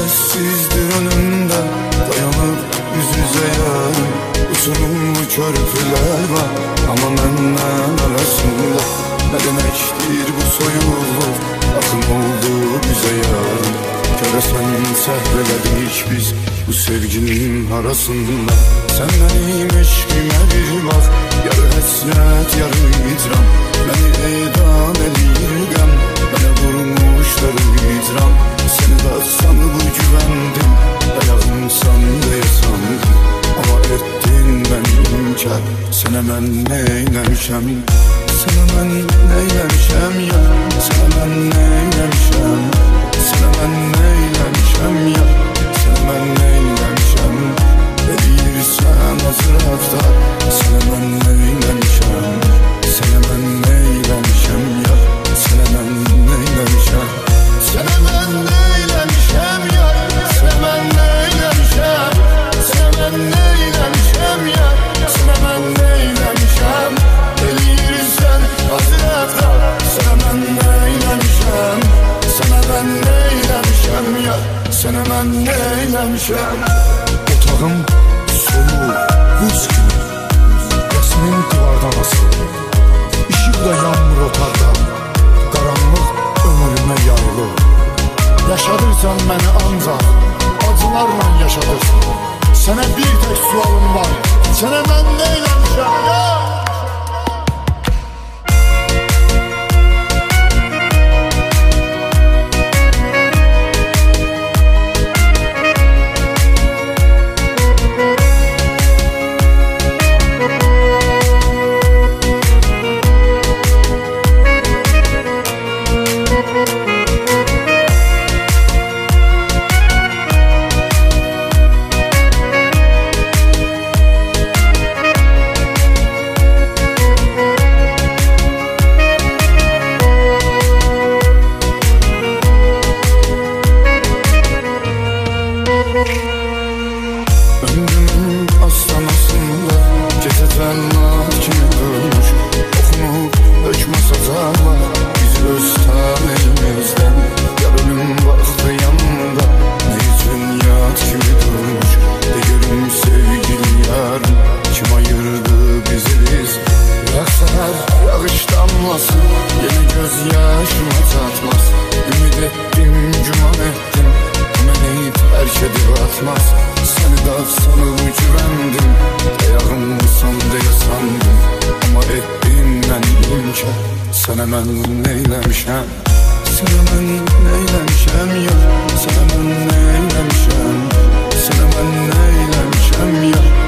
sessizdir önümde, dayanıp yüz yüze yarım. Uçurumlu körpüler var ama menden arasında. Ne demektir bu soyulluk, akım oldu bize yarım. Göresen sehveledik biz bu sevginin arasında. Sen benim eşkime bir bak, yarı hasret yarı idram. Beni eydan elirgem, bana vurmuşları idram. Seni de sanıp güvendim, ayağımsan diye sandım. Ama ettin beni inkar, sana ben neylemişem. Sana ben neylemişem ya, sana ben neylemişem. Sana ben neylemişem ya, sana ben neylemişem. Eliyirsen hazırlıkta, sana ben neylemişem. Sana ben neylemişem ya, sana ben neylemişem. Sana ben neylemişem ya, sana ben neylemişem. Sana ben neylemişem ya, sana ben neylemişem. Eliyirsen hazırlıkta, sana ben neylemişem. Sana ben neylemişem ya, sana ben neylemişem. Otağım soğuk, buz gibi, resmin duvardan asılı. Işıkla yağmur otarda, karanlık ömrüme yayılı. Yaşadırsan beni ancak acılarla yaşadırsın. Sana bir tek sualım var, sana ben neylemişem ya. Ömrümün astanasında cesetvenler kimi durmuş. Okunup dökmez azarlar bizi öz taneyimizden. Yarınım baktı yanında ne için yat kimi durmuş. De görüm sevgili yarım, kim ayırdı bizi biz. Yaksalar yağış damlasın, yeni gözyaşıma tatmaz. Ümit ettim, güman ettim, beni terk edip atmaz. Seni de sanıp güvendim, ayağımsan diye sandım. Ama ettin beni inkar, sana ben neylemişem. Sana ben neylemişem ya, sana ben neylemişem. Sana ben neylemişem ya.